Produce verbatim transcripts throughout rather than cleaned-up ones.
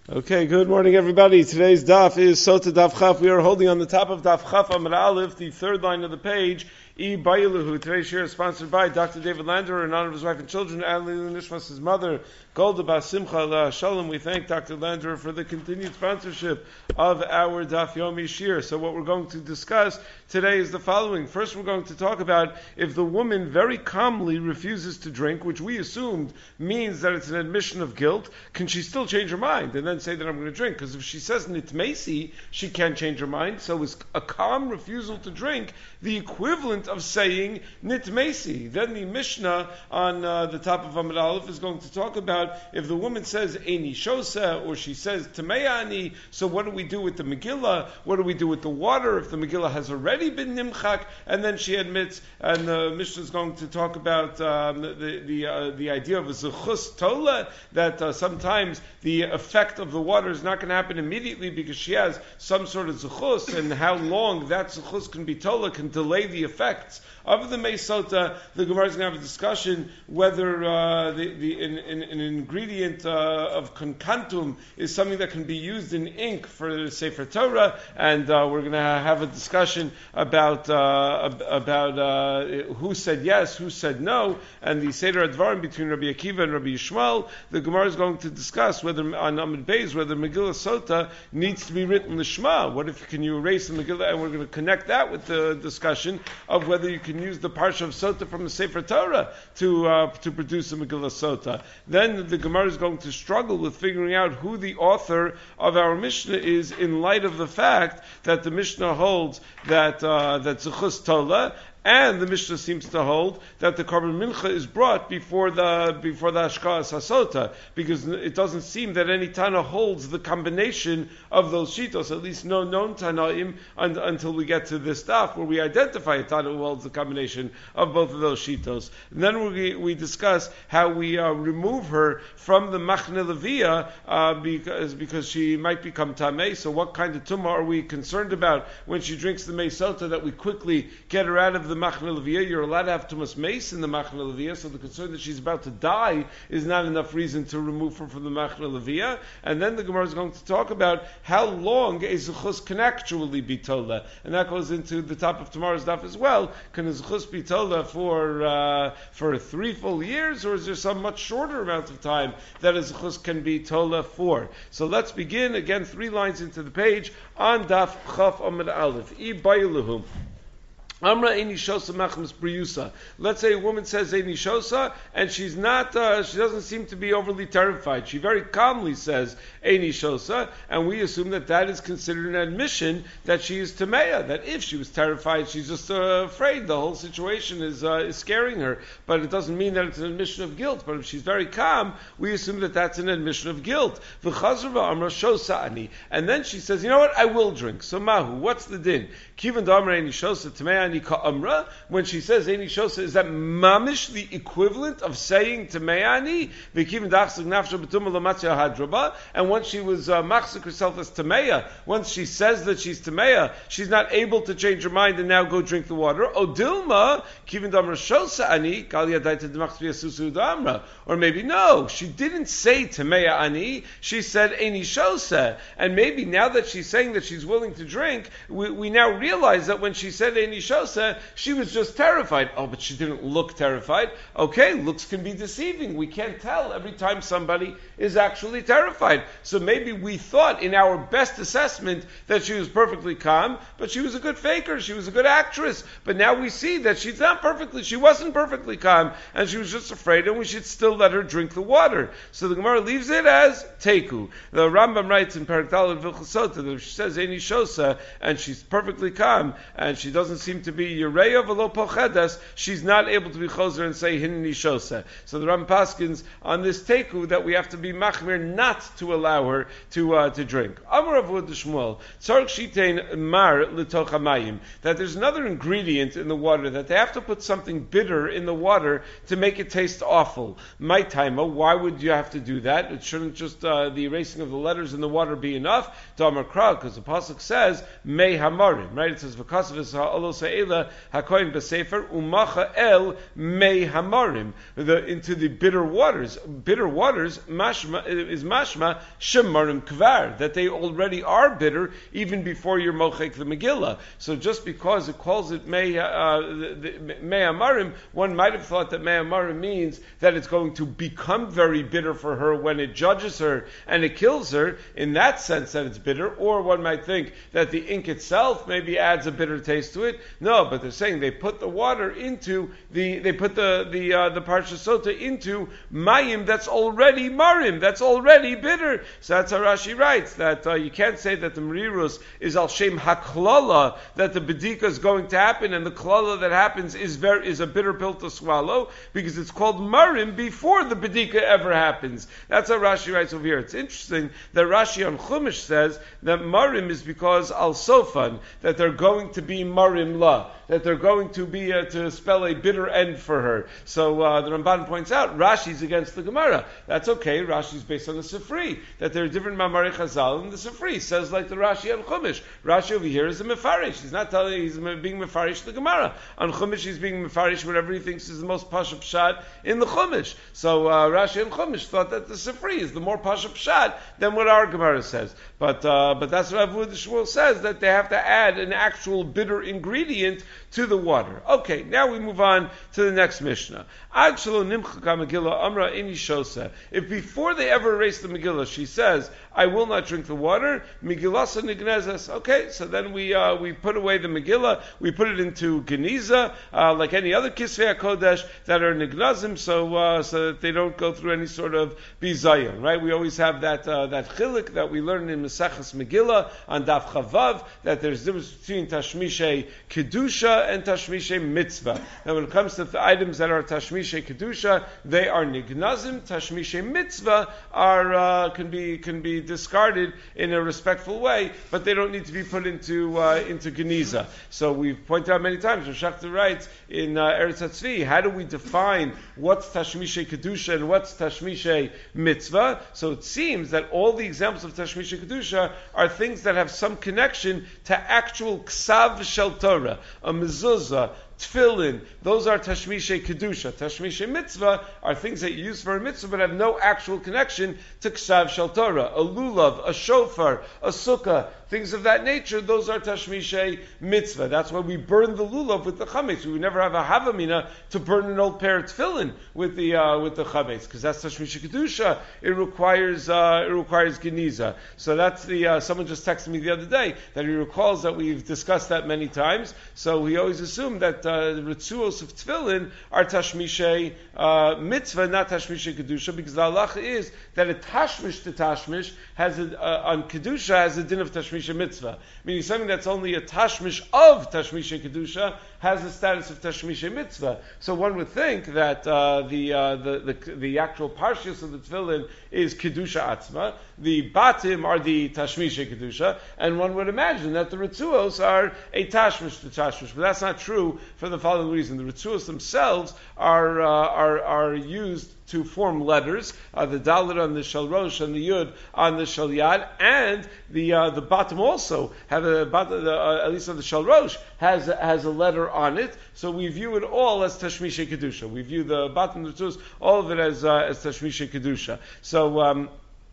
Okay, good morning everybody. Today's daf is Sota Daf Chaf. We are holding on the top of Daf Chaf Amud Aleph, the third line of the page, I Bayiluhu. Today's share is sponsored by Doctor David Lander in honor of his wife and children, Ali Nishmas, his mother, Golda Bas Simcha La Shalom. We thank Doctor Lander for the continued sponsorship of our Daf Yomi Shir. So what we're going to discuss today is the following. First, we're going to talk about if the woman very calmly refuses to drink, which we assumed means that it's an admission of guilt, can she still change her mind and then say that I'm going to drink? Because if she says nitmesi, she can't change her mind. So is a calm refusal to drink the equivalent of saying nitmesi? Then the Mishnah on uh, the top of Amud Aleph is going to talk about if the woman says eini shosa or she says tameani. So what do we do with the Megillah? What do we do with the water if the Megillah has already been nimchak and then she admits? And the Mishnah is going to talk about um, the the uh, the idea of a zechus tola, that uh, sometimes the effect of the water is not going to happen immediately because she has some sort of zechus, and how long that zechus can be tola can delay the effects of the meisota. The Gemara is going to have a discussion whether uh, the, the in, in, an ingredient uh, of konkantum is something that can be used in ink for Sefer Torah, and uh, we're going to have a discussion about uh, about uh, who said yes, who said no, and the Seder Advarim between Rabbi Akiva and Rabbi Yishmael. The Gemara is going to discuss whether on Amud Beis whether Megillah Sota needs to be written Lishma. What if can you erase the Megillah? And we're going to connect that with the discussion of whether you can use the parsha of Sota from the Sefer Torah to uh, to produce a Megillah Sota. Then the Gemara is going to struggle with figuring out who the author of our Mishnah is in light of the fact that the Mishnah holds that uh, that Zechus Tola, and the Mishnah seems to hold that the Korban Mincha is brought before the before the Hashkaas HaSota, because it doesn't seem that any Tana holds the combination of those shitos, at least no known Tanaim, un, until we get to this stuff where we identify a Tana who holds the combination of both of those shitos. And then we, we discuss how we uh, remove her from the Machne Leviyah uh, because, because she might become Tameh. So what kind of Tumah are we concerned about when she drinks the Meisota, that we quickly get her out of the Machne Leviyah? You're allowed to have Tumas Mace in the Machne Leviyah, so the concern that she's about to die is not enough reason to remove her from the Machne Leviyah. And then the Gemara is going to talk about how long a Zechus can actually be Tola, and that goes into the top of tomorrow's daf as well. Can a Zechus be Tola for uh, for three full years, or is there some much shorter amount of time that a Zechus can be Tola for? So let's begin again, three lines into the page on daf Chaf Amud Aleph. I Bayiluhu. Amra Eini Shosa Machmas Briusa. Let's say a woman says Eini Shosa, and she's not, uh, she doesn't seem to be overly terrified. She very calmly says Eini Shosa, and we assume that that is considered an admission that she is Tameya, that if she was terrified, she's just uh, afraid. The whole situation is, uh, is scaring her. But it doesn't mean that it's an admission of guilt. But if she's very calm, we assume that that's an admission of guilt. V'chazrva Amra Shosa Ani. And then she says, you know what, I will drink. So Mahu, what's the din? Kivan Damra Eini Shosa Tameya. When she says Eini Shosa, is that mamish the equivalent of saying Tameani? And once she was uh, machzik herself as Tameya, once she says that she's Tameya, she's not able to change her mind and now go drink the water. Odilma, Kivin Damra Shosa Ani, Damra. Or maybe no, she didn't say Tameya Ani, she said Eini Shosa. And maybe now that she's saying that she's willing to drink, we, we now realize that when she said Eini Shosa, she was just terrified. Oh, but she didn't look terrified. Okay, looks can be deceiving. We can't tell every time somebody is actually terrified. So maybe we thought in our best assessment that she was perfectly calm, but she was a good faker. She was a good actress. But now we see that she's not perfectly, she wasn't perfectly calm, and she was just afraid, and we should still let her drink the water. So the Gemara leaves it as Teku. The Rambam writes in Perek Daled Vilchos Sota that if she says Eini Shosa, and she's perfectly calm, and she doesn't seem to be Yereya v'lo pochedes, she's not able to be choser and say Hinni Shosa. So the Ram Paskins on this teku that we have to be machmir not to allow her to uh, to drink. Amar Avod Shmuel tzarich shitein mar litoch hamayim, that there's another ingredient in the water, that they have to put something bitter in the water to make it taste awful. My taima, why would you have to do that? It shouldn't just uh, the erasing of the letters in the water be enough. To Amar Kra, because the pasuk says mei hamarim, right? It says v'kasav es ha'olos she'ela hakoyin b'sefer umacha el mei hamarim, into the bitter waters. Bitter waters mashma is mashma shemarim kvar, that they already are bitter even before you're mochek the Megillah. So just because it calls it mei uh, mei hamarim, one might have thought that mei hamarim means that it's going to become very bitter for her when it judges her and it kills her. In that sense, that it's bitter. Or one might think that the ink itself maybe adds a bitter taste to it. No, but they're saying they put the water into the, they put the the uh, the Parsha Sota into mayim that's already marim, that's already bitter. So that's how Rashi writes, that uh, you can't say that the merirus is al shem haklala, that the bedika is going to happen, and the klala that happens is very is a bitter pill to swallow, because it's called marim before the bedika ever happens. That's how Rashi writes over here. It's interesting that Rashi on Chumash says that marim is because al sofan, that they're going to be marim la, that they're going to be uh, to spell a bitter end for her. So uh, the Ramban points out Rashi's against the Gemara. That's okay. Rashi's based on the Sifri, that there are different Mamarei Chazal, and the Sifri says like the Rashi on Chumash. Rashi over here is a Mefarish. He's not telling he's being Mefarish the Gemara. On Chumash he's being Mefarish whatever he thinks is the most Pasha Pshat in the Chumash. So uh, Rashi and Chumash thought that the Sifri is the more Pasha Pshat than what our Gemara says. But uh, but that's what Abu Shmuel says, that they have to add an actual bitter ingredient to the water. Okay, now we move on to the next Mishnah. If before they ever erase the Megillah, she says, I will not drink the water, Megillasa Nignezes. Okay, so then we uh, we put away the Megillah, we put it into Geniza, uh, like any other Kisvei HaKodesh that are Nignazim, so uh, so that they don't go through any sort of bizayon, right? We always have that uh, that chilik that we learn in Maseches Megillah on Daf Chavav, that there's a difference between Tashmishay Kedusha and Tashmishay Mitzvah. Now when it comes to the items that are Tashmishay Kedusha, they are Nignazim. Tashmishay Mitzvah are uh, can be can be discarded in a respectful way, but they don't need to be put into uh, into Geniza. So we've pointed out many times, Rav Shachter writes in uh, Eretz HaTzvi, how do we define what's Tashmishay Kedusha and what's Tashmishay Mitzvah? So it seems that all the examples of Tashmishay Kedusha are things that have some connection to actual Ksav Shel Torah, a mezuzah, tefillin, those are Tashmishay Kedusha. Tashmishay Mitzvah are things that you use for a mitzvah but have no actual connection to Ksav Shel Torah. A lulav, a shofar, a sukkah, things of that nature, those are Tashmishay Mitzvah. That's why we burn the lulav with the chametz. We would never have a havamina to burn an old pair of tefillin with the uh, with the chametz, because that's Tashmishay Kedusha. It requires uh, it requires geniza. So that's the uh, someone just texted me the other day that he recalls that we've discussed that many times. So he always assumed that uh, the ritzuos of tefillin are Tashmishay uh, Mitzvah, not Tashmishay Kedusha, because the halacha is that a tashmish to tashmish has a, uh, on Kedusha has a din of Tashmishay Mitzvah, meaning something that's only a tashmish of Tashmishay Kedusha has the status of Tashmishay Mitzvah. So one would think that uh, the, uh, the the the actual parshas of the tefillin is Kedusha Atzma, the batim are the Tashmishay Kedusha, and one would imagine that the ritzuos are a tashmish to tashmish, but that's not true for the following reason. The ritzuos themselves are uh, are are used to form letters, uh, the dalet on the shel rosh and the yud on the shel yad, and the uh, the bottom also have a the, uh, at least on the shel rosh has has a letter on it. So we view it all as Tashmishay Kedusha. We view the bottom of the tzuz, all of it as uh, as Tashmishay Kedusha. So. Um,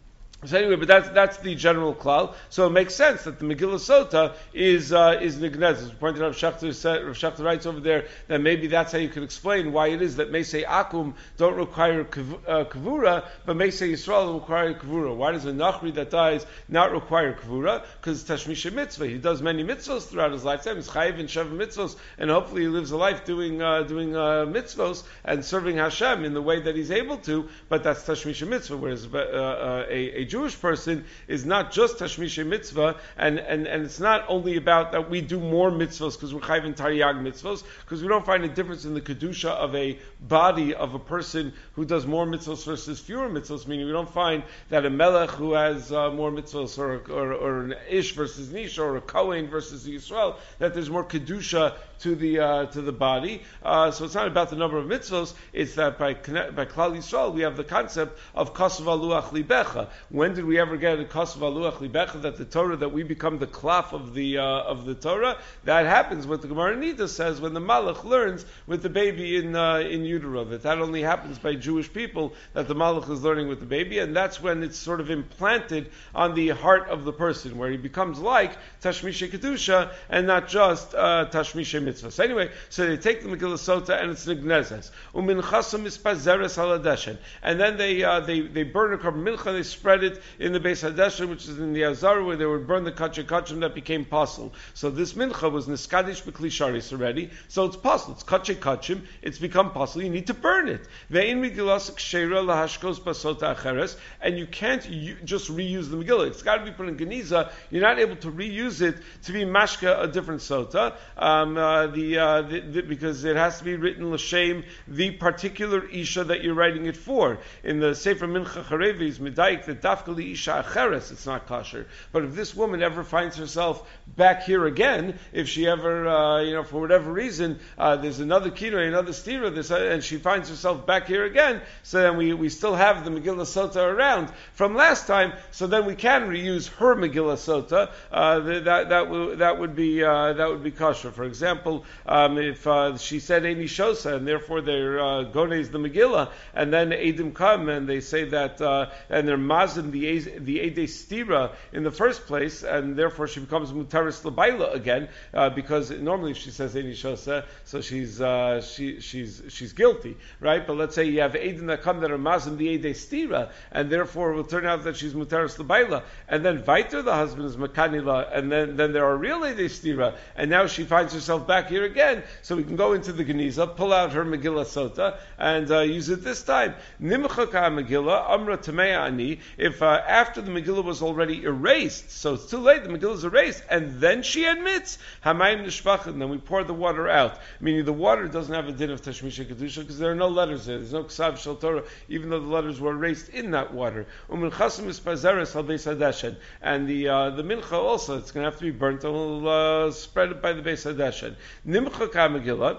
So anyway, but that's that's the general klal. So it makes sense that the Megillah Sota is uh, is nignezes. We pointed out, Rav Shachter said, Rav Shachter writes over there that maybe that's how you could explain why it is that Meisei Akum don't require kav- uh, kavura, but Meisei Yisrael require kavura. Why does a Nachri that dies not require kavura? Because it's Tashmishay Mitzvah. He does many mitzvos throughout his lifetime. He's chayiv in Sheva mitzvos, and hopefully he lives a life doing uh, doing uh, mitzvos and serving Hashem in the way that he's able to. But that's Tashmishay Mitzvah. Whereas uh, uh, a, a Jewish person is not just Tashmishay Mitzvah, and, and, and it's not only about that we do more mitzvahs because we're chayv in Taryag mitzvahs, because we don't find a difference in the kedusha of a body of a person who does more mitzvahs versus fewer mitzvahs, meaning we don't find that a melech who has uh, more mitzvahs, or, or, or an ish versus nish, or a kohen versus Yisrael, that there's more kedusha to the uh, to the body. Uh, so it's not about the number of mitzvahs, it's that by by Klal Yisrael we have the concept of kasav aluach libecha. When when did we ever get a Kosav Aluach Libecha, that the Torah, that we become the klaf of the uh, of the Torah? That happens, what the Gemara Nida says, when the Malach learns with the baby in uh, in utero. That that only happens by Jewish people, that the Malach is learning with the baby, and that's when it's sort of implanted on the heart of the person, where he becomes like Tashmisha Kedusha and not just uh, Tashmisha Mitzvah. So anyway, so they take the Megillah Sota and it's Nignezes. Umin Chasam Ispazeres Haladeshen. And then they uh, they they burn a carbon mincha, they spread it in the Beis Hadeshen, which is in the Azar, where they would burn the kachim kachim that became pasul. So this mincha was Niskadish B'Kli Sharis already, so it's pasul. It's kachim kachim, it's become pasul, you need to burn it. Ve'in Megillas Ksheira Lahashkos Basota Acheres, and you can't u- just reuse the Megillah. It's got to be put in Geniza. You're not able to reuse it to be mashka a different sota, um, uh, the, uh, the, the, because it has to be written l'shem the particular isha that you're writing it for. In the Sefer Mincha Charevi is Medaik that dafka li isha acheres, it's not kosher. But if this woman ever finds herself back here again, if she ever, uh, you know, for whatever reason, uh, there's another kino, another stira, this, uh, and she finds herself back here again, so then we, we still have the Megillah Sota around from last time, so then we can reuse her Megillah Sota. Uh, that that would that would be uh, that would be kosher. For example, um, if uh, she said Eini Shosa, and therefore they're uh, gones the Megillah, and then Edim come and they say that, uh, and they're mazim the the Ede Stira in the first place, and therefore she becomes Mutaris Labaila again, uh, because normally if she says Eini Shosa, so she's uh, she she's she's guilty, right? But let's say you have Edim that come that are mazim the Ede Stira, and therefore it will turn out that she's Mutaris Labaila, and then Vaiter the husband is Makanila, and then then there are real Ede Stira, and now she finds herself back here again, so we can go into the Geniza, pull out her Megillah Sota, and uh, use it this time. Nimchaka Megillah, Amra Tamea Ani, if uh, after the Megillah was already erased, so it's too late, the Megillah is erased, and then she admits, Hamayim Nishvach, and then we pour the water out, meaning the water doesn't have a din of Tashmisha Kedusha, because there are no letters there, there's no Ksav Shel Torah, even though the letters were erased in that water. Umin Chasim Ispazeres Al Beis Hadeshen, and the uh, the Mincha also, it's going to have to be burnt, and we'll uh, spread it by the Beis Hadeshen. Nimchaka Megillah,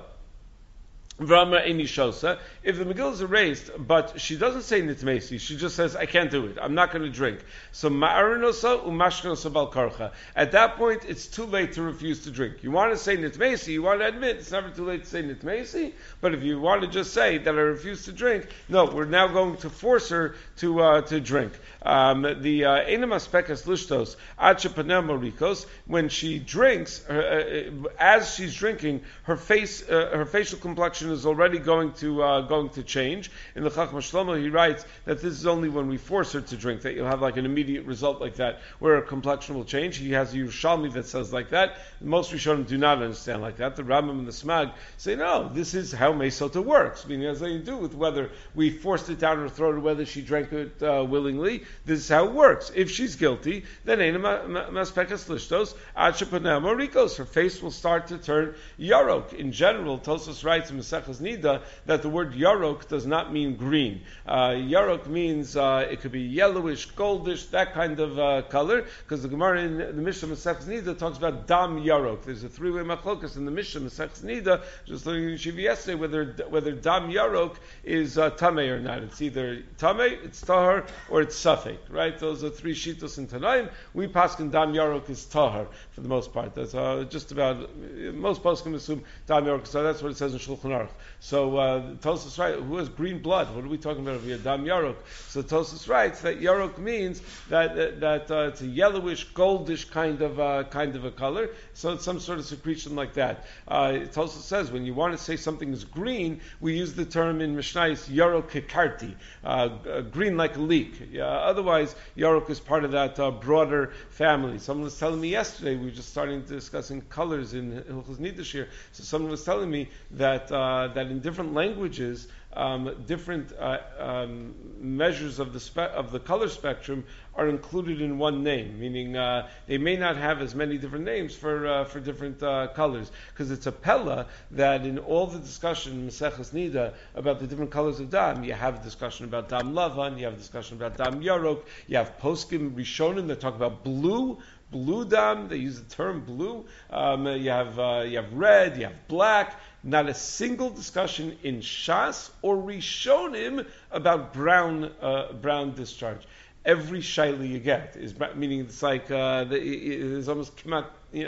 Vrama Eini Shosa, if the Megillah is erased, but she doesn't say Nitmesi, she just says, I can't do it, I'm not going to drink. So Ma'arinosa Umashkinosa Balkarcha. At that point, it's too late to refuse to drink. You want to say Nitmesi, you want to admit, it's never too late to say Nitmesi, but if you want to just say that I refuse to drink, no, we're now going to force her to uh, to drink. Um, the Enim Aspekas Lishtos, Achapanem Morikos, when she drinks, her, uh, as she's drinking, her face, uh, her facial complexion is already going to uh, going to change. In the Chachma Shlomo, he writes that this is only when we force her to drink that you'll have like an immediate result like that, where her complexion will change. He has a Yerushalmi that says like that. Most Rishonim do not understand like that. The Rambam and the Smag say no, this is how Mesota works. Meaning, it has nothing to do with whether we forced it down her throat or whether she drank it uh, willingly. This is how it works. If she's guilty, then Eina Maspekas Lishtos Ad Shepaneh Morikos. Her face will start to turn yarok. In general, Tosfos writes in Maseches Nida that the word yarok does not mean green. Uh, yarok means uh, it could be yellowish, goldish, that kind of uh, color, because the Gemara in the Mishnah Maseches Nida talks about dam yarok. There's a three-way machlokas in the Mishnah Maseches Nida, just learning in Shiva yesterday, whether whether dam yarok is uh, tamei or not. It's either tamei, it's tahar, or it's safek, right? Those are three shitos in Tanaim. We paskin dam yarok is tahar for the most part. That's uh, just about, most poskim assume dam yarok, so that's what it says in Shulchan Aruch. So uh, Tosfos writes, who has green blood? What are we talking about over here? Dam yarok. So Tosfos writes that yarok means that that, that uh, it's a yellowish, goldish kind of uh, kind of a color. So it's some sort of secretion like that. Uh, Tosfos says when you want to say something is green, we use the term in Mishnayos yarok kekarti, uh, uh, green like a leek. Yeah, otherwise, yarok is part of that uh, broader family. Someone was telling me yesterday, we were just starting discussing colors in Hilchos Nidash here. So someone was telling me that uh, that in different languages, um, different uh, um, measures of the spe- of the color spectrum are included in one name, meaning uh, they may not have as many different names for uh, for different uh, colors, because it's a pella that in all the discussion in Maseches Nida about the different colors of dam, you have a discussion about dam lavan, you have a discussion about dam yarok, you have poskim rishonim that talk about blue. Blue dam, they use the term blue. Um, you have uh, you have red, you have black. Not a single discussion in Shas or Rishonim about brown uh, brown discharge. every shaila you get is meaning it's like uh, the, it is almost come out, you know,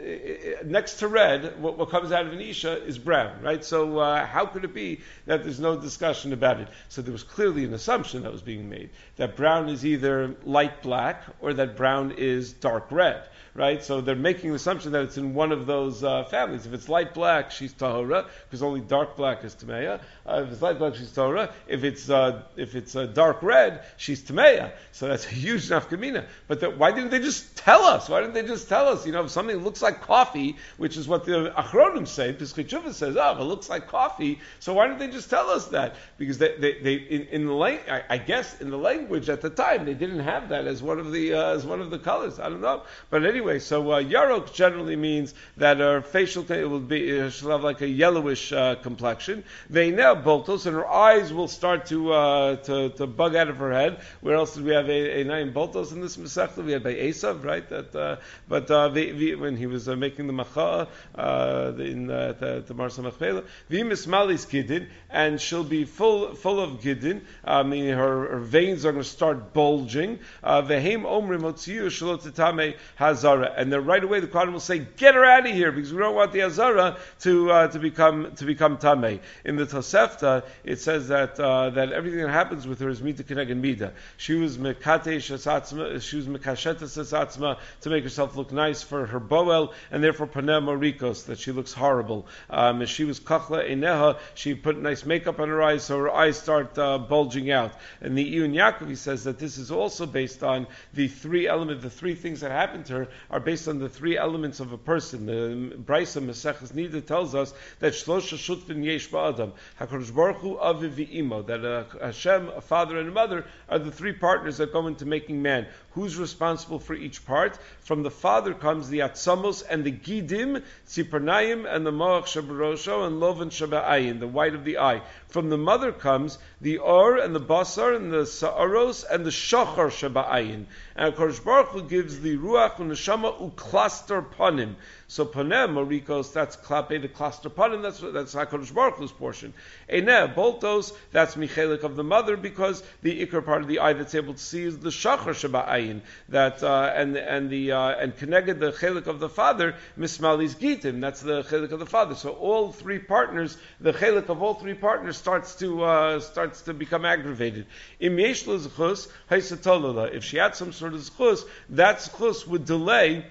next to red, what, what comes out of an isha is brown, right? So uh, how could it be that there's no discussion about it? So there was clearly an assumption that was being made that brown is either light black or that brown is dark red. Right, so they're making the assumption that it's in one of those uh, families. If it's light black, she's tahora, because only dark black is tameya. Uh, if it's light black, she's tahora. If it's uh, if it's uh, dark red, she's tameya. So that's a huge nafkamina. But the, why didn't they just tell us? Why didn't they just tell us? You know, if something looks like coffee, which is what the achronim say, Piskei Tshuva says, oh, if it looks like coffee, so why didn't they just tell us that? Because they, they, they in, in the lang- I, I guess in the language at the time they didn't have that as one of the uh, as one of the colors. I don't know, but anyway. Anyway, so uh, yarok generally means that her facial it will be uh, she'll have like a yellowish uh, complexion. Ve'ineh boltos, and her eyes will start to, uh, to to bug out of her head. Where else did we have a, a nine boltos in this Masechta? We had by Esav, right? That, uh, but uh, the, the, when he was uh, making the macha uh, in uh, the, the Marsa Machpelah, v'imis malis gidin, and she'll be full full of gidin. I mean, her, her veins are going to start bulging. Ve'hem omrim otziyu shalot tetame hazar. And then right away the Kohanim will say, "Get her out of here," because we don't want the Azara to uh, to become to become Tamei. In the Tosefta, it says that uh, that everything that happens with her is Mita Keneged Mida. She was Mekatesh Asatzma, she was Mekashetes Asatzma to make herself look nice for her Boel, and therefore Panem Morikos, that she looks horrible. Um, she was Kachla Eneha, she put nice makeup on her eyes, so her eyes start uh, bulging out. And the Iyun Yaakov, he says that this is also based on the three elements, the three things that happened to her are based on the three elements of a person. The Brisa Maseches Nida tells us that Shlosha Shutfin Yesh Ba'adam, HaKadosh Baruch Hu Aviv V'Imo, that uh, Hashem, a father and a mother, are the three partners that go into making man. Who's responsible for each part? From the father comes the Atzamos and the Gidim, Tzipernayim, and the Moach Shabarosho, and Lovan Shaba'ayin, the white of the eye. From the mother comes the Or and the Basar and the Sa'aros and the Shachar Shaba'ayin. And HaKadosh Baruch Hu gives the Ruach and the Shama uklaster panim. So panem, Marikos, that's klape, the cluster panim, that's that's HaKadosh Baruch Hu's portion. Eineh, boltos, that's michelik of the mother, because the ikar part of the eye that's able to see is the shachar shaba'ayin, that, uh, and, and the, uh, and connected the chelik of the father, mismalis gitim, that's the chelik of the father. So all three partners, the chelik of all three partners starts to, uh, starts to become aggravated. Im yesh lo zchus, haisatolala. If she had some sort of zchus, that zchus would delay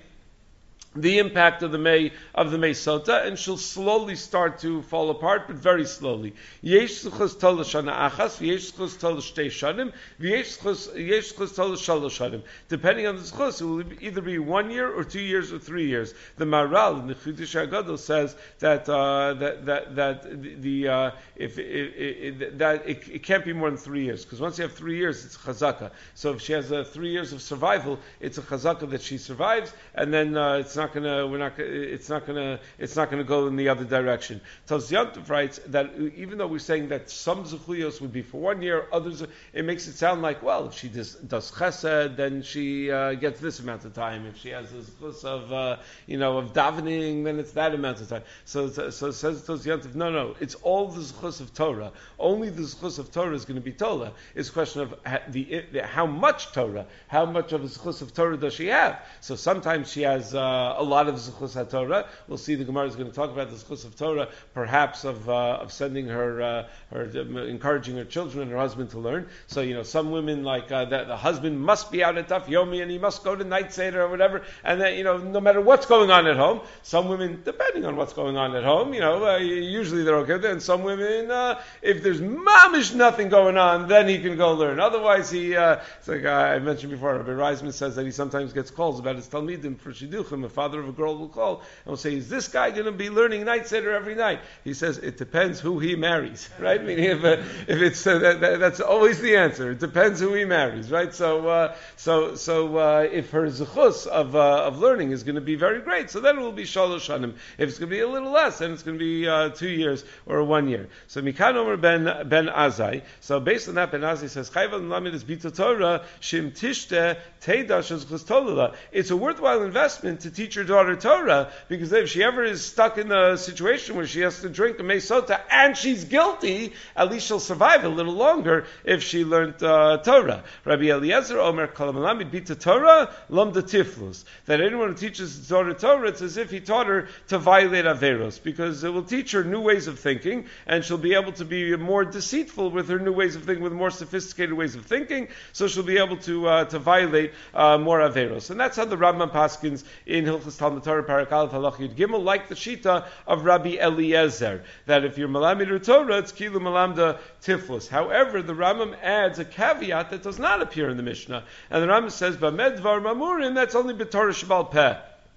the impact of the May of the May Sota, and she'll slowly start to fall apart, but very slowly. Yesh zchus tol shana achas, yesh zchus tol shtei shanim, yesh zchus tol shalosh shanim. Depending on the zchus, it will either be one year or two years or three years. The Maral in the Chidush HaGadol says that uh, that that that the uh, if it, it, it, that it, it can't be more than three years, because once you have three years, it's chazaka. So if she has uh, three years of survival, it's a chazaka that she survives, and then uh, it's not gonna, we're not, it's not gonna, it's not gonna go in the other direction. Taz Yontif writes that even though we're saying that some zechuyos would be for one year, others, it makes it sound like, well, if she does, does chesed, then she uh, gets this amount of time. If she has a zechus of, uh, you know, of davening, then it's that amount of time. So, so it says Taz Yontif, no, no, it's all the zechus of Torah. Only the zechus of Torah is going to be Torah. It's a question of the, the how much Torah, how much of a zechus of Torah does she have? So sometimes she has uh, a lot of zechus HaTorah. We'll see the Gemara is going to talk about the zechus of Torah, perhaps of uh, of sending her, uh, her encouraging her children and her husband to learn. So, you know, some women like uh, that the husband must be out at Daf Yomi and he must go to night seder or whatever, and then, you know, no matter what's going on at home. Some women, depending on what's going on at home, you know, uh, usually they're okay with it. And some women, uh, if there's mamish nothing going on, then he can go learn. Otherwise, he, uh, it's like uh, I mentioned before, Rabbi Reisman says that he sometimes gets calls about his talmidim for shidduchim. A father of a girl will call and will say, is this guy going to be learning night seder every night? He says, it depends who he marries, right? Meaning if, uh, if it's, uh, that, that, that's always the answer. It depends who he marries, right? So, uh, so, so, uh, if her zechus of, uh, of learning is going to be very great, so then it will be shalosh shanim. If it's going to be a little less, then it's going to be, uh, two years or one year. So, Mikan Omer ben, ben Azai. So, based on that, Ben Azai says, Chayvan Lamed is Bita Torah, Shim Tishte, Teidash Zechus Tolala. It's a worthwhile investment to teach teach her daughter Torah, because if she ever is stuck in a situation where she has to drink a mesota and she's guilty, at least she'll survive a little longer if she learned uh, Torah. Rabbi Eliezer Omer Kol Malamid Bita Torah Lomda Tiflus. That anyone who teaches his daughter Torah, it's as if he taught her to violate Averos, because it will teach her new ways of thinking, and she'll be able to be more deceitful with her new ways of thinking, with more sophisticated ways of thinking, so she'll be able to uh, to violate uh, more Averos. And that's how the Rambam paskins in Hilchos Talmud Torah Parak Aleph Halach Yud Gimel, like the Shita of Rabbi Eliezer, that if you're Malamid Torah, it's Kilu Malamda Tiflus. However, the Rambam adds a caveat that does not appear in the Mishnah, and the Rambam says, B'med Dvar Mamurin, that's only B'Torah Shebal Peh.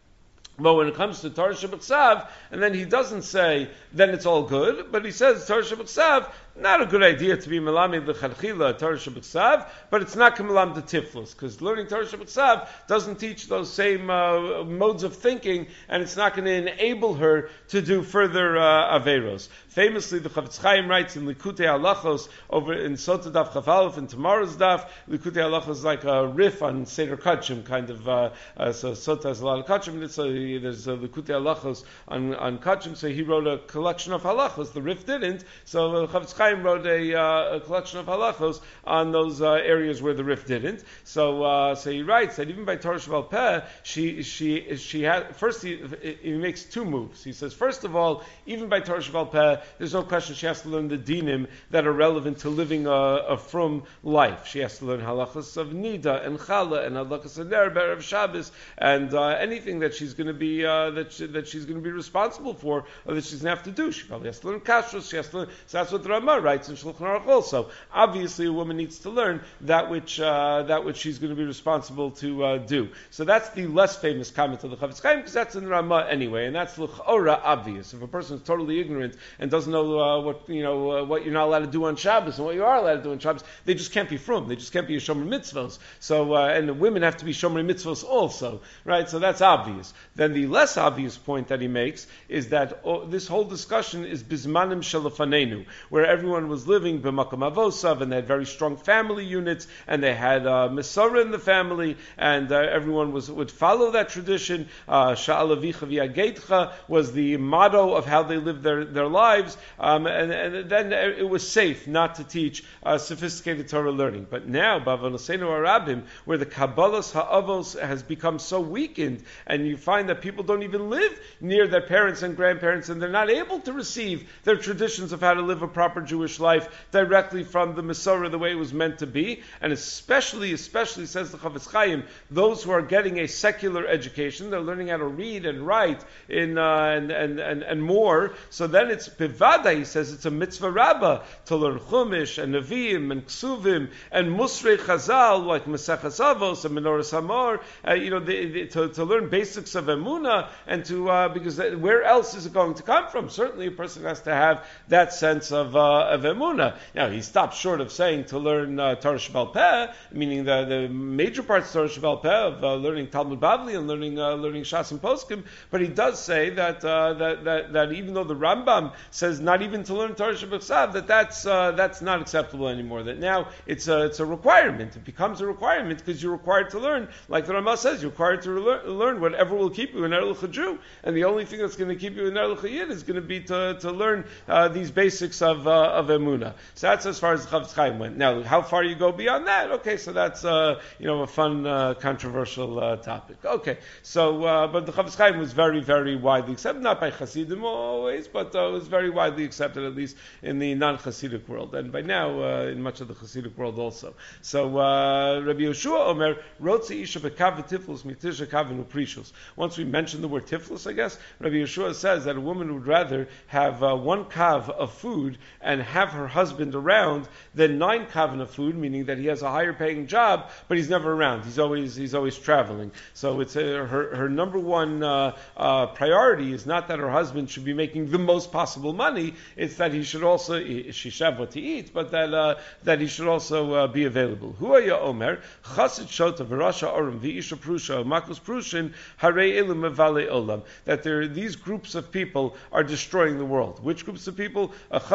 But when it comes to Torah Sheb'Ksav, and then he doesn't say, then it's all good, but he says Torah Sheb'Ksav, not a good idea to be Melamid L'Chadchila Torah Sheb'Ksav, but it's not K'melam de Tiflus, because learning Torah Sheb'Ksav doesn't teach those same uh, modes of thinking, and it's not going to enable her to do further uh, Averos. Famously, the Chavetz Chaim writes in Likutei Halachos, over in Sota Daf Chaf Aleph, in tomorrow's Daf, Likutei Halachos is like a riff on Seder Kachim, kind of, uh, uh, so Sota has a lot of Kachim, and it's a, there's a Likutei Halachos on, on Kachim, so he wrote a collection of Halachos, the riff didn't, so the Chavetz Chaim wrote a, uh, a collection of halachos on those uh, areas where the Rif didn't. So, uh, so he writes that even by Torah Shebal Peh, she she she had first he, he makes two moves. He says, first of all, even by Torah Shebal Peh, there's no question she has to learn the dinim that are relevant to living a, a frum life. She has to learn halachos of nida and chala and halachos of ner be'erev Shabbos and uh, anything that she's going to be uh, that she, that she's going to be responsible for, or that she's going to have to do. She probably has to learn kashrus. She has to learn. So that's what the Ramah writes in Shulchan Aruch also. Obviously, a woman needs to learn that which uh, that which she's going to be responsible to uh, do. So that's the less famous comment of the Chavetz Chaim, because that's in the Ramah anyway, and that's l'chora obvious. If a person is totally ignorant and doesn't know uh, what you know uh, what you're not allowed to do on Shabbos and what you are allowed to do on Shabbos, they just can't be frum. They just can't be a shomer mitzvos. So uh, and the women have to be shomer mitzvos also, right? So that's obvious. Then the less obvious point that he makes is that oh, this whole discussion is bismanim shelafanenu, where everyone was living b'makom avosav, and they had very strong family units, and they had uh, Mesorah in the family, and uh, everyone was would follow that tradition. Sha'al avicha v'yageitcha was the motto of how they lived their, their lives, um, and, and then it was safe not to teach uh, sophisticated Torah learning. But now, b'avonosenu arabim, where the Kabbalas ha'avos has become so weakened, and you find that people don't even live near their parents and grandparents, and they're not able to receive their traditions of how to live a proper Jewish life directly from the Mesorah the way it was meant to be, and especially, especially, says the Chavetz Chaim, those who are getting a secular education, they're learning how to read and write in uh, and, and, and, and more, so then it's bivada, he says, it's a mitzvah rabbah to learn Chumash and Nevi'im and Ksuvim and Musrei Chazal, like Maseches Avos and Menorah Samar, uh, you know, the, the, to, to learn basics of Emunah, and to, uh, because where else is it going to come from? Certainly a person has to have that sense of, uh, of Emunah. Now, he stops short of saying to learn uh, Torah Shebal Peh, meaning the, the major parts of Torah Shebal Peh, of uh, learning Talmud Bavli and learning uh, learning Shas and Poskim, but he does say that, uh, that, that that even though the Rambam says not even to learn Torah Shebal that that's uh, that's not acceptable anymore. That now it's a it's a requirement. It becomes a requirement because you're required to learn, like the Rambam says, you're required to re- learn whatever will keep you an Erlich Jew, and the only thing that's going to keep you an Erlich Yid is going to be to to learn uh, these basics of uh, of Emunah. So that's as far as the Chavetz Chaim went. Now, how far you go beyond that? Okay, so that's uh, you know a fun, uh, controversial uh, topic. Okay, so uh, but the Chavetz Chaim was very, very widely accepted, not by Hasidim always, but uh, it was very widely accepted, at least in the non-Hasidic world, and by now uh, in much of the Hasidic world also. So uh, Rabbi Yehoshua Omer wrote to Isha bekav tiflus mitisha kavinu prishus. Once we mentioned the word tiflus, I guess Rabbi Yehoshua says that a woman would rather have uh, one kav of food and have her husband around than nine kavin of food, meaning that he has a higher paying job, but he's never around. He's always he's always traveling. So it's a, her her number one uh, uh, priority is not that her husband should be making the most possible money. It's that he should also she should have what to eat, but that uh, that he should also uh, be available. Hu haya omer chasid shota v'rasha orim v'isha prusha makus prushin harei elu mevale olam. That there these groups of people are destroying the world. Which groups of people? A chasid shota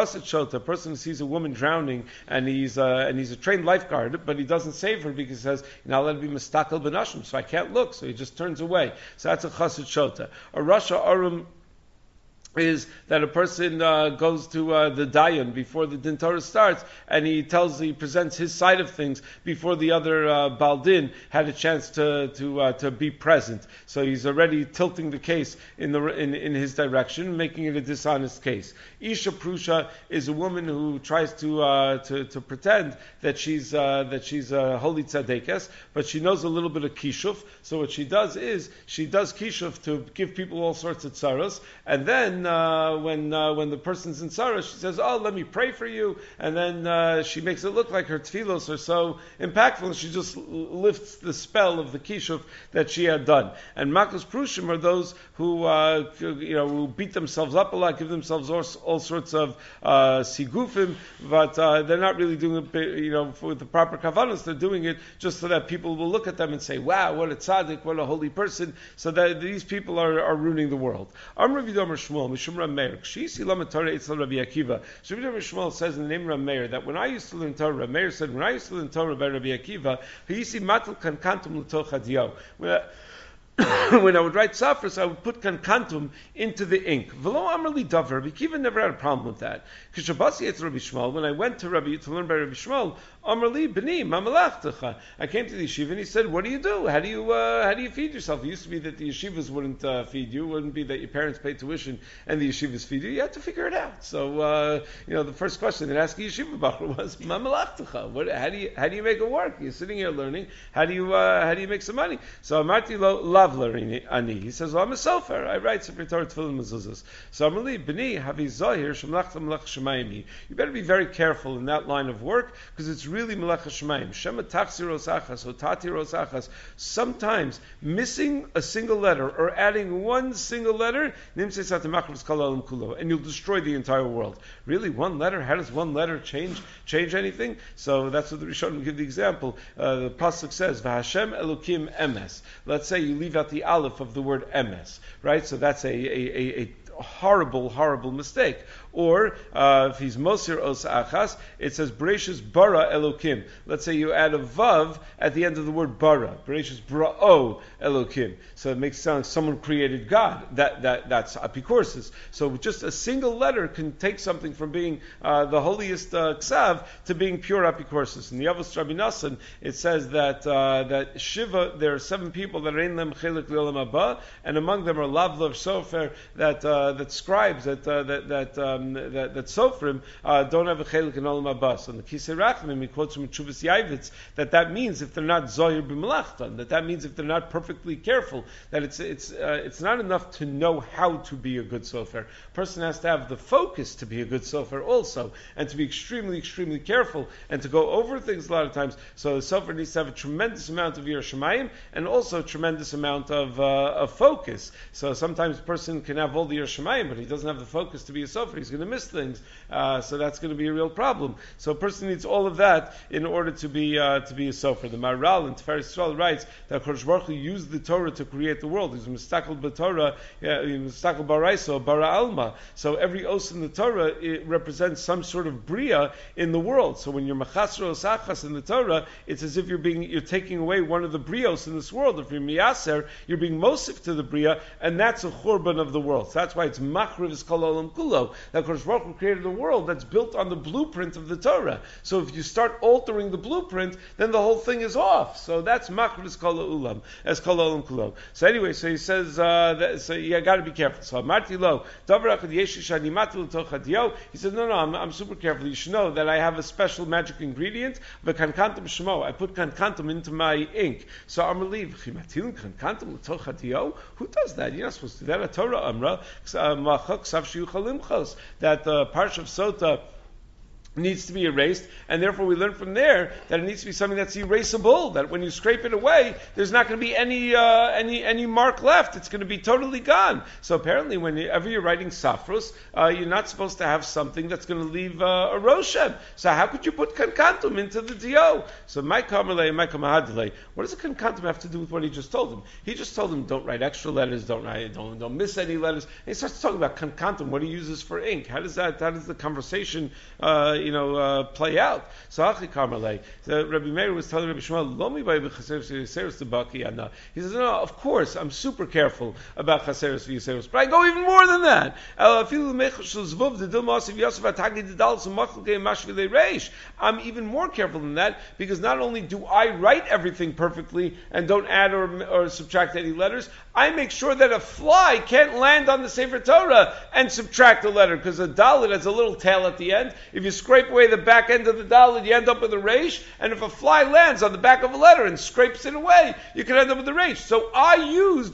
Sota, a person who sees a woman drowning and he's uh, and he's a trained lifeguard, but he doesn't save her because he says, you're not allowed to be mistakel benashim, so I can't look, so he just turns away. So that's a chassid shota. A rasha arum is that a person uh, goes to uh, the dayan before the din Torah starts, and he tells, he presents his side of things before the other uh, baldin had a chance to to uh, to be present. So he's already tilting the case in the in, in his direction, making it a dishonest case. Isha prusha is a woman who tries to uh, to, to pretend that she's uh, that she's a holy tzadekes, but she knows a little bit of kishuf. So what she does is she does kishuf to give people all sorts of tzaros, and then Uh, when uh, when the person's in sorrow, she says, "Oh, let me pray for you," and then uh, she makes it look like her tefillos are so impactful, and she just lifts the spell of the kishuf that she had done. And makas prushim are those who uh, you know who beat themselves up a lot, give themselves all, all sorts of uh, sigufim, but uh, they're not really doing it, you know, with the proper kavanos. They're doing it just so that people will look at them and say, "Wow, what a tzaddik, what a holy person." So that these people are, are ruining the world. Amr Vidomer Shmuel. Mishum Rameir. Kshisi Lama Torah Itzel Rabbi Akiva. Rabbi Shmuel says in the name of Rameir that when I used to learn Torah, Rameir said, when I used to learn Torah by Rabbi Akiva, Hisi Matul Kankantum L'Toch Hadiyah. When I would write Safras, I would put kankantum into the ink. V'lo Amrli Davar. Rabbi Akiva never had a problem with that. Kishabasi et Rabbi Shmuel. When I went to Rabbi to learn by Rabbi Shmuel, Amrli B'ni Mamalachtecha. I came to the yeshiva and he said, "What do you do? How do you uh, how do you feed yourself?" It used to be that the yeshivas wouldn't uh, feed you. It wouldn't be that your parents paid tuition and the yeshivas feed you. You had to figure it out. So uh, you know, the first question that asked a yeshiva bachur was, "Mamalachtecha. What? How do you how do you make it work? You're sitting here learning. How do you uh, how do you make some money?" So Amarti lo lavler ani. He says, well, "I'm a sofer. I write Sefer Torah Tefillin Mezuzos." So Amrli B'ni Havi Zohir Shemlachta Melech Shemayim. You better be very careful in that line of work because it's really Melech Shemayim. Shema Tachzir Osachas or Tatir Osachas. Sometimes missing a single letter or adding one single letter, and you'll destroy the entire world. Really, one letter? How does one letter change change anything? So that's what the Rishonim give the example. Uh, the pasuk says, "V'Hashem Elokim Emes." Let's say you leave out the aleph of the word emes, right? So that's a, a, a, a horrible, horrible mistake. Or uh, if he's Mosir Os Achas, it says Bereshis Bara Elokim. Let's say you add a vav at the end of the word bara. Bereshis Bra'o Elokim. So it makes it sound like someone created God. That that that's apikorsis. So just a single letter can take something from being uh, the holiest uh, ksav to being pure apikorsis. In the Avos Rabbi Nassan, it says that uh, that Shiva, there are seven people that are in them chelik l'olam haba, and among them are Lavlav Sofer, that uh, that scribes, that uh, that that um, that, that Sofrim uh, don't have a chelik in olam haba. So in the Kisei Rachamim, he quotes from Chuvas Yavitz that that means if they're not zohir b'melachta, that that means if they're not perfectly careful, that it's it's uh, it's not enough to know how to be a good sofer. A person has to have the focus to be a good sofer also, and to be extremely, extremely careful, and to go over things a lot of times. So the sofer needs to have a tremendous amount of Yiras Shamayim, and also a tremendous amount of uh, of focus. So sometimes a person can have all the Yiras Shamayim, but he doesn't have the focus to be a sofer. He's going to miss things. Uh, so that's going to be a real problem. So a person needs all of that in order to be uh, to be a sofer. The Maharal in Tiferes Yisrael writes that Kodesh Baruch Hu used the Torah to create the world. He's mistakel b'Torah, mistakel b'Raiso, bara alma. So every os in the Torah, it represents some sort of bria in the world. So when you're machasro osachas in the Torah, it's as if you're being you're taking away one of the brios in this world. If you're miyaser, you're being mosif to the bria, and that's a churban of the world. So that's why it's machriv is kol olam kulo. That Kodesh Baruch Hu created a world that's built on the blueprint of the Torah. So if you start altering the blueprint, then the whole thing is off. So that's machriv is kol olam as kol olam kulo. So anyway, so he says uh, that, so you got to be careful. So Marti lo davar achad yeshish ani matul l'toch hadiyah. He said, no, no, I'm, I'm super careful. You should know that I have a special magic ingredient. V'kankantum shmo. I put kankantum into my ink. So I'm relieved. Chimatil kankantum l'toch hadiyah. Who does that? You're not supposed to do that. A Torah amra that the uh, parsha of Sota needs to be erased, and therefore we learn from there that it needs to be something that's erasable, that when you scrape it away, there's not going to be any uh, any any mark left. It's going to be totally gone. So apparently whenever you're writing safros, uh, you're not supposed to have something that's going to leave uh, a roshem. So how could you put kankantum into the dio? So my kamerle and my kamahadle, what does a kankantum have to do with what he just told him? He just told him don't write extra letters, don't write, don't don't miss any letters. And he starts talking about kankantum, what he uses for ink. How does that how does the conversation uh, you know, uh, play out? So Achi Karmalei, Rabbi Meir was telling Rabbi Shmuel, Lomi by Chaseros Tabaki Anna. He says, no, of course, I'm super careful about Chaseros V'Yiseros, but I go even more than that. I'm even more careful than that, because not only do I write everything perfectly and don't add or, or subtract any letters, I make sure that a fly can't land on the Sefer Torah and subtract a letter, because a dalet has a little tail at the end. If you scrape away the back end of the dalet, you end up with a reish, and if a fly lands on the back of a letter and scrapes it away, you can end up with a reish. So I use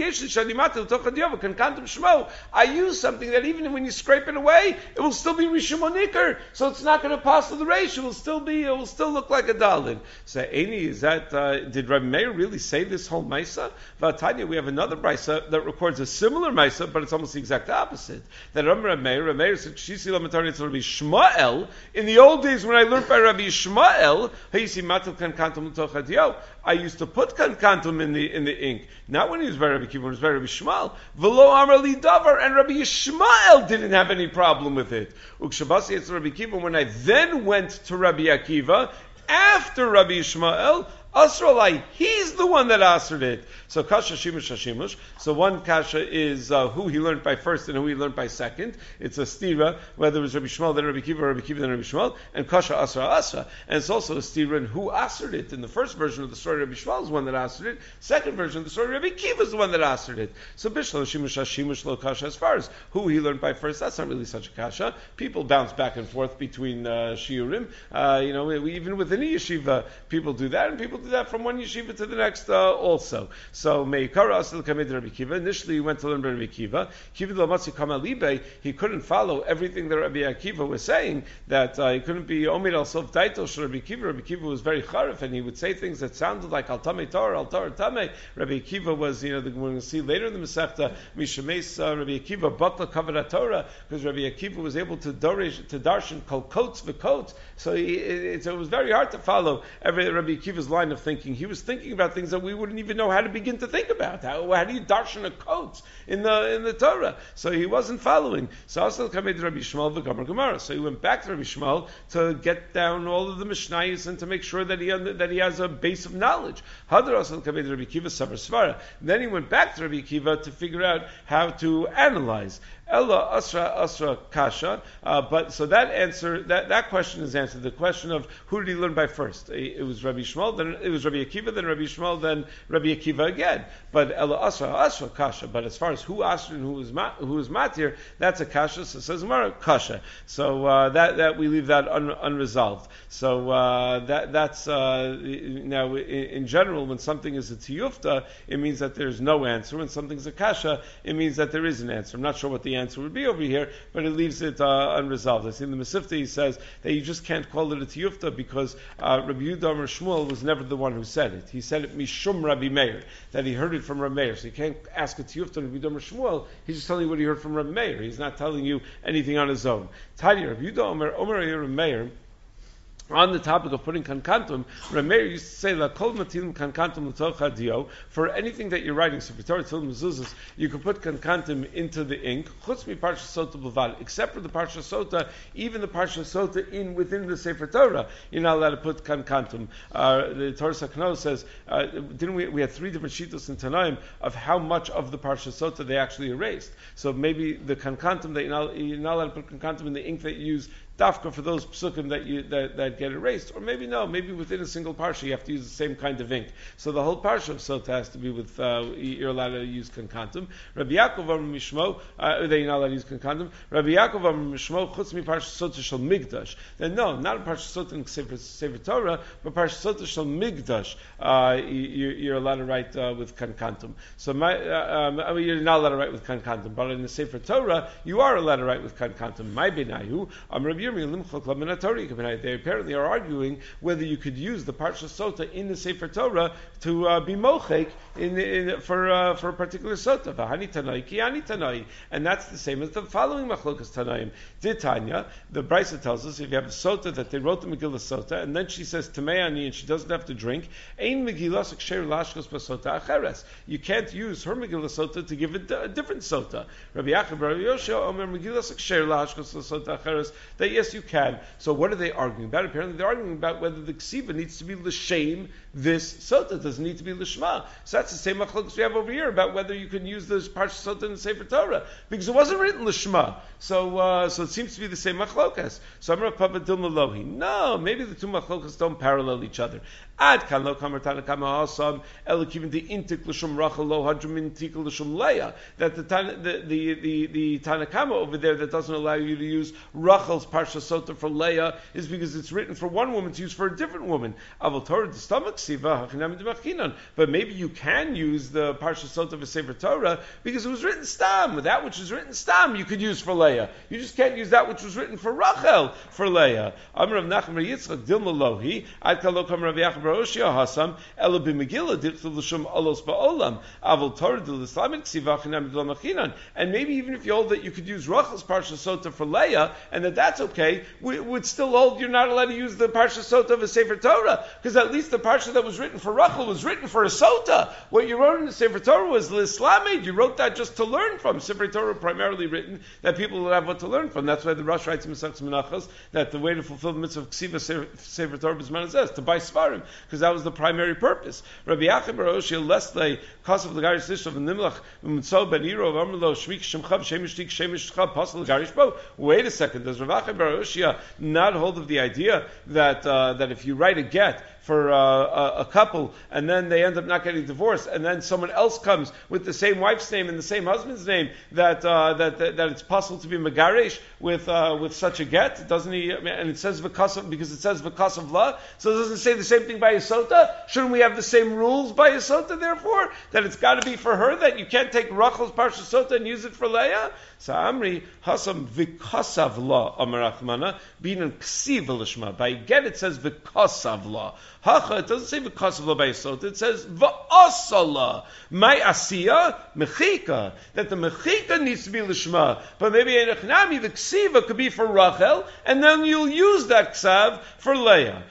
I use something that even when you scrape it away, it will still be rishum onikar, so it's not going to pass to the reish. It will still be, it will still look like a dalet. So, Eini, is that uh, did Rabbi Meir really say this whole Maisa? Vatanya, we have another Brisa that records a similar Maisa, but it's almost the exact opposite. That Rabbi Meir, Rabbi Meir said, Shisi lamatari to Rabbi Shmuel. In the old days when I learned by Rabbi Shmuel, I used to put kankantum in the in the ink. Not when he was by Rabbi Kiva, when he was by Rabbi Shmuel. V'lo amar li davar, and Rabbi Shmuel didn't have any problem with it. Ukshabasi it's Rabbi Kiva. When I then went to Rabbi Akiva after Rabbi Shmuel, Asralai, he's the one that answered it. So kasha shimush hashimush. So one kasha is uh, who he learned by first and who he learned by second. It's a stira, whether it was Rabbi Shmuel then Rabbi Kiva or Rabbi Kiva then Rabbi Shmuel, and kasha asra asra. And it's also a stira in who answered it. In the first version of the story, Rabbi Shmuel is the one that answered it. Second version of the story, Rabbi Kiva is the one that answered it. So bishlo shimush hashimush lo kasha. As far as who he learned by first, that's not really such a kasha. People bounce back and forth between uh, shiurim. Uh, you know, we, even within a yeshiva, people do that, and people do that from one yeshiva to the next uh, also. So Meikara Asel Kamid Rabbi Kiva. Initially he went to learn by Rabbi Kiva. Kiva Lamatzi Kamalibe, he couldn't follow everything that Rabbi Akiva was saying, that uh, he couldn't be Omid al Sof Daito Shel Rabbi Kiva. Rabbi Kiva was very charif, and he would say things that sounded like Al Tamei Torah, Al Torah Tamei. Rabbi Akiva was, you know, the, we're going to see later in the Masechta, Mishameis uh, Rabbi Akiva, Batla Kavod Torah, because Rabbi Akiva was able to dorish, to darshan kol kotes v'kotes. So he, it, it was very hard to follow every Rabbi Akiva's line of thinking. He was thinking about things that we wouldn't even know how to begin to think about. How, how do you darshan a coat in the in the Torah? So he wasn't following. So Asel Kamed Rabbi Shmuel v'Gamar Gemara. So he went back to Rabbi Shmuel to get down all of the Mishnayos and to make sure that he that he has a base of knowledge. Hadar Asel Kamed Rabbi Kiva Savar Svara. Then he went back to Rabbi Kiva to figure out how to analyze. Ella Asra Asra Kasha, uh, but so that answer that, that question is answered. The question of who did he learn by first? It was Rabbi Shmuel, then it was Rabbi Akiva, then Rabbi Shmuel, then Rabbi Akiva again. But Ella Asra Asra Kasha. But as far as who asked and who was ma- who was matir, that's a kasha. So it says Gemara Kasha. So uh, that that we leave that un, unresolved. So uh, that that's uh, now in, in general, when something is a tiyufta, it means that there's no answer. When something's a kasha, it means that there is an answer. I'm not sure what the answer would be over here, but it leaves it uh, unresolved. I see in the Masifta he says that you just can't call it a tiyufta because uh, Rabbi Yehuda or Shmuel was never the one who said it. He said it mishum Rabbi Meir, that he heard it from Rabbi Meir. So you can't ask a tiyufta of Rabbi Yehuda or Shmuel. He's just telling you what he heard from Rabbi Meir. He's not telling you anything on his own. Tadi Rabbi Yehuda Omer Omer Rabbi Meir. On the topic of putting kankantum, Rameir used to say, "La kol matilim kankantum l'toch hadio." For anything that you're writing, so for Torah, Tefillah, Mezuzos, you can put kankantum into the ink. Chutz mi parsha sota b'vad, except for the parsha sota, even the parsha sota in within the Sefer Torah, you're not allowed to put kankantum. Uh, the Torah Sakno says, uh, didn't we? We had three different shitos in Tanaim of how much of the parsha sota they actually erased. So maybe the kankantum that you're not, you're not allowed to put kankantum in the ink that you use dafka for those psukim that you that, that get erased, or maybe no, maybe within a single parsha you have to use the same kind of ink. So the whole parsha of sota has to be with uh, you're allowed to use kankantum. Rabbi Yaakov Amar Mishmo, uh, that you're not allowed to use kankantum. Rabbi Yaakov Amar Mishmo chutz mi parsha sota shel migdash. Then no, not a parsha sota in Sefer, Sefer Torah, but parsha sota shel migdash. Uh, you, you're allowed to write uh, with kankantum. So my, uh, um, I mean, you're not allowed to write with kankantum, but in the Sefer Torah you are allowed to write with kankantum. My benayu, um, Rabbi They apparently are arguing whether you could use the Parsha Sota in the Sefer Torah to uh, be mochek in, in, for uh, for a particular Sota. V'hani Tanai ki ani Tanai, and that's the same as the following Machlokas Tanaim. Did Tanya, the Brisa tells us, if you have a Sota that they wrote the Megillah Sota, and then she says Tamei ani, and she doesn't have to drink, Ein Megillah Ksher Lashkos Basota Acheres. You can't use her Megillah Sota to give it a different Sota. Rabbi Yaakov, Rabbi Yoshua, Omer Megillah Ksher Lashkos Basota Acheres. That yes, you can. So what are they arguing about? Apparently, they're arguing about whether the ksiva needs to be l'shem this sota. It doesn't need to be l'shma. So that's the same machlokas we have over here about whether you can use this parsha sota in the Sefer Torah, because it wasn't written l'shma. So uh, so it seems to be the same machlokas. So I'm Rav Papa Dilma Lohi. No, maybe the two machlokas don't parallel each other. Ad kan lo kamer tanakama asam elikivin the intik l'shum rachel lo hadrum intik l'shum leia. That the the the the, the tanakama over there that doesn't allow you to use Rachel's parsha sota for Leah is because it's written for one woman to use for a different woman. Avol Torah the stomach siva hachinam d'machinan. But maybe you can use the parsha sota of a Sefer Torah because it was written stam. That which is written stam you could use for Leah. You just can't use that which was written for Rachel for Leah. Amar Rav Nachman bar Yitzchak Dilma Lohi Ad kan lo kamer Rav Yaakov bar Oshia Hasam elo b'Megillah dichtav l'shum olos ba'olam Avol Torah the stomach siva hachinam d'machinan. And maybe even if you hold that you could use Rachel's parsha sota for Leah and that that's okay, we would still hold you're not allowed to use the Parsha Sota of a Sefer Torah, because at least the Parsha that was written for Rachel was written for a Sota. What you wrote in the Sefer Torah was L'Islamid. You wrote that just to learn from. Sefer Torah primarily written that people would have what to learn from. That's why the Rosh writes in Masechus Menachos that the way to fulfill the mitzvah of Ksiva Sefer Torah B'zman Hazeh, to buy Svarim, because that was the primary purpose. Rabbi Yaakov bar Oshia Leslie Kasav L'Garish Lishav Nimlach V'Mutzo Ben Iro V'Amrlo Shmik Shemchav Shemish Tik Shemish Chav Pasal L'Garish Bo. Wait a second. Does Rabbi Yaakov bar Oshia not hold of the idea that uh, that if you write a get for uh, a, a couple and then they end up not getting divorced and then someone else comes with the same wife's name and the same husband's name, that uh, that, that that it's possible to be megarish with uh, with such a get? Doesn't he? I mean, and it says v'kasav because it says v'kasav la, so it doesn't say the same thing by Yisota. Shouldn't we have the same rules by Yisota? Therefore, that it's got to be for her, that you can't take Rachel's parsha sota and use it for Leah. So Amri hasam v'kasav la amar Achmana binan ksiv l'shma. By get it says v'kasav la. Hacha, it doesn't say v'kasav la by Yisota. It says v'asala. My asiya mechika, that the mechika needs to be l'shma. But maybe in Echnami the ksiva could be for Rachel, and then you'll use that ksav for Leah.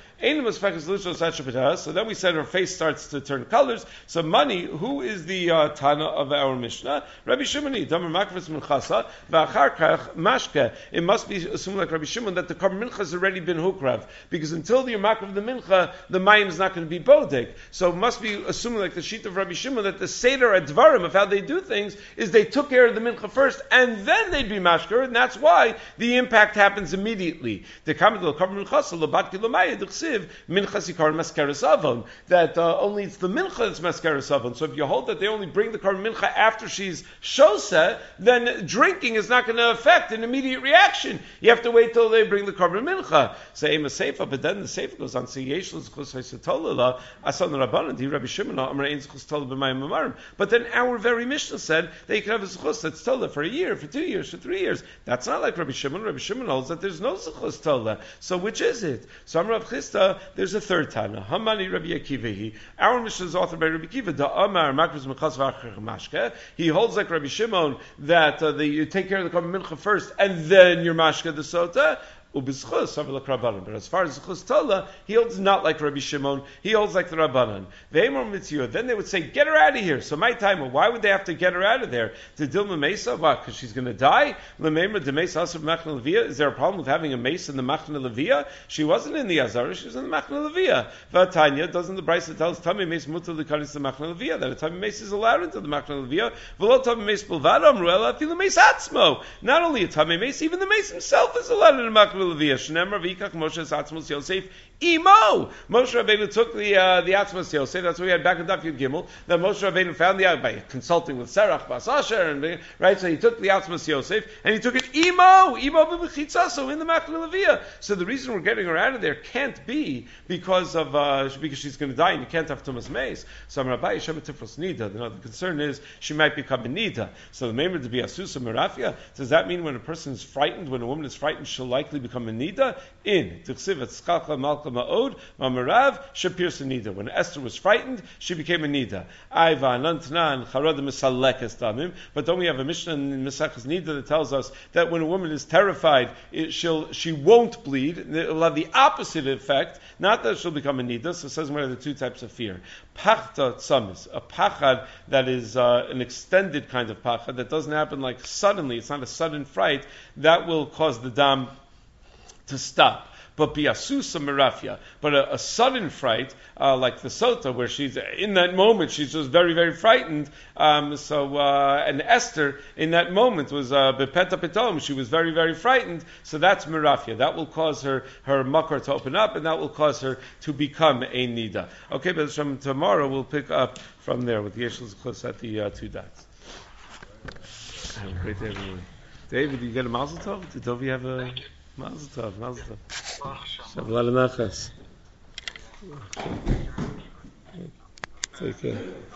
So then we said her face starts to turn colors. So money, who is the uh, Tana of our Mishnah? Rabbi Shimoni, Damar Makvis Minchasa, V'acharkach Mashke. It must be assumed like Rabbi Shimon that the Karban Mincha has already been hukrav, because until you're makriv the Mincha, the mayim is not going to be bodek. So it must be assumed like the sheet of Rabbi Shimon that the Seder Advarim of how they do things is they took care of the Mincha first and then they'd be mashker, and that's why the impact happens immediately. The Karban Minchasa, Labat Kilomaya, Minchas Yikar Maskeres Avon, that uh, only it's the Mincha that's Maskeres Avon. So if you hold that they only bring the Karban Mincha after she's Shoseh, then drinking is not going to affect an immediate reaction. You have to wait till they bring the Karban Mincha. Say a Seifa, but then the Seifa goes on. Say Yeshlos Chus Haisatolala Asan Rabbanan Di Rabbi Shimon Amar Ein Chus Tola B'Mayim Amarim. But then our very Mishnah said that you can have a Chus that's Tola for a year, for two years, for three years. That's not like Rabbi Shimon. Rabbi Shimon holds that there's no Chus Tola. So which is it? So Amar Rav Chisda, there's a third Tana. Hamani Rabbi Akiva. Our Mishnah is authored by Rabbi Akiva. Da Amar Makros Mechas V'Achar Mashke. He holds like Rabbi Shimon that uh, the, you take care of the Karban Mincha first and then you're Mashke the Sota. But as far as the Chus Tola, he holds not like Rabbi Shimon, he holds like the Rabbanan. Then they would say, get her out of here. So my time, why would they have to get her out of there? To Dilma Mesa? Why? Because she's going to die? Is there a problem with having a mace in the Machna Levia? She wasn't in the Azara, she was in the Machna Levia. Vatanya, doesn't the Brisa tell us Tami Mace Mutter Likanis the Machna Levia, that a Tami Mace is allowed into the Machna Levia? V'lo Tami Mace Bulvadam Ruela Filu Mace Atzmo. Not only a Tami Mace, even the Mace himself is allowed in the Machna Levia. Shnemar Vikach Moshe Atzmos Yosef Imo! Moshe Rabbeinu took the uh, the Atzmas Yosef. That's what we had back in Daf Yud Gimel. That Moshe Rabbeinu found the out by consulting with Serach Bas Asher, and right. So he took the Atzmas Yosef and he took it Imo, Imo b'Mechitza, so in the Machla Leviyah. So the reason we're getting her out of there can't be because of uh, because she's going to die and you can't have Tumas Meis. So Rabbi Yishem Tifros Nida. The concern is she might become a Nida. So the Meimer to be Asusa Merafia. Does that mean when a person is frightened, when a woman is frightened, she'll likely become a Nida? In Tichsiv et Skachla Malka Ma'od Mamarav Shapir Nida. When Esther was frightened, she became a Nida. Aiva Nantnan Charad Misalekes Damim. But don't we have a Mishnah in Mesachas Nida that tells us that when a woman is terrified, it, she'll she won't bleed. It will have the opposite effect. Not that she'll become a Nida. So it says one of the two types of fear. Pachta Tzamis, a pachad that is uh, an extended kind of pachad that doesn't happen like suddenly. It's not a sudden fright that will cause the dam to stop. But biasusa merafia, but a, a sudden fright, uh, like the sota, where she's in that moment, she's just very, very frightened. Um, so, uh, and Esther in that moment was bepeta uh, pitom. She was very, very frightened. So that's merafia. That will cause her her makar to open up, and that will cause her to become a nida. Okay, but from tomorrow we'll pick up from there with Yeshua Zechus at the uh, two dots. Have a great day, everyone. David, you get a mazel tov? Did Dovi have a mazel tov? Mazel tov. Shabbat nachas. Take care.